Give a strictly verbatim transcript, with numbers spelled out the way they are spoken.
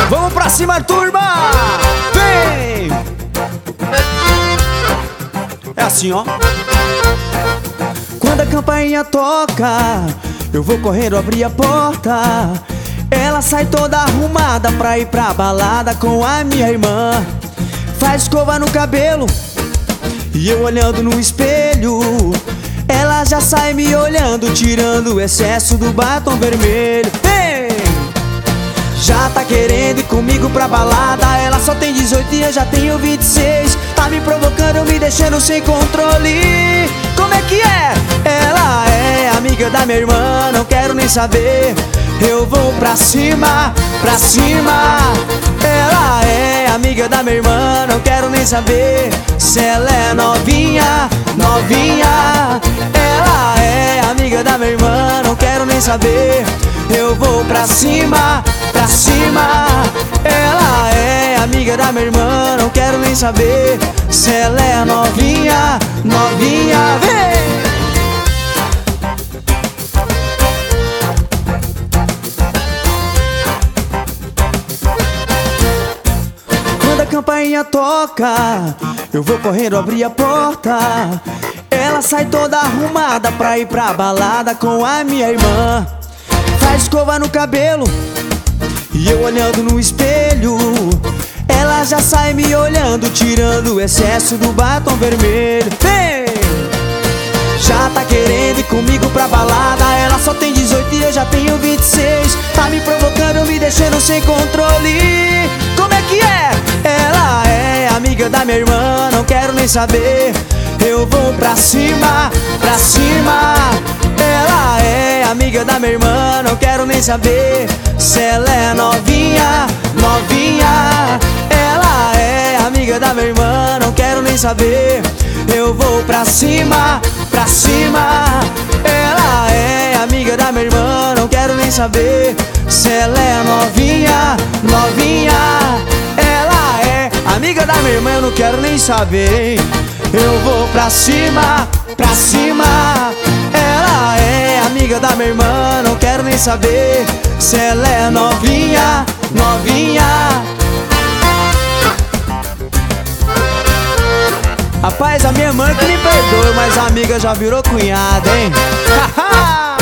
Vamos pra cima, turma! Vem! É assim, ó. Quando a campainha toca, eu vou correndo abrir a porta. Ela sai toda arrumada pra ir pra balada com a minha irmã. Faz escova no cabelo e eu olhando no espelho. Ela já sai me olhando, tirando o excesso do batom vermelho. Ei! Já tá querendo ir comigo pra balada. Ela só tem dezoito e eu já tenho vinte e seis. Tá me provocando, me deixando sem controle. Como é que é? Ela é amiga da minha irmã, não quero nem saber. Eu vou pra cima, pra cima. Ela é amiga da minha irmã, não quero nem saber se ela é novinha, novinha. Ela é amiga da minha irmã, não quero nem saber. Eu vou pra cima, pra cima. Ela é amiga da minha irmã, não quero nem saber se ela é novinha, novinha. Vem! Quando a campainha toca, eu vou correndo abrir a porta. Ela sai toda arrumada pra ir pra balada com a minha irmã. Faz escova no cabelo e eu olhando no espelho. Ela já sai me olhando, tirando o excesso do batom vermelho. Vem! Já tá querendo ir comigo pra balada. Ela só tem dezoito e eu já tenho vinte e seis. Tá me provocando, me deixando sem controle. Como é que é? Ela é amiga da minha irmã, não quero nem saber. Eu vou pra cima, pra cima. Ela é amiga da minha irmã, não quero nem saber se ela é novinha, novinha. Ela é amiga da minha irmã, não quero nem saber. Eu vou pra cima, pra cima. Ela é amiga da minha irmã, não quero nem saber se ela é novinha, novinha. Ela é amiga da minha irmã, eu não quero nem saber. Eu vou pra cima, pra cima. Ela é amiga da minha irmã, não quero nem saber se ela é novinha, novinha. Rapaz, a minha irmã que me perdoe, mas a amiga já virou cunhada, hein? Haha!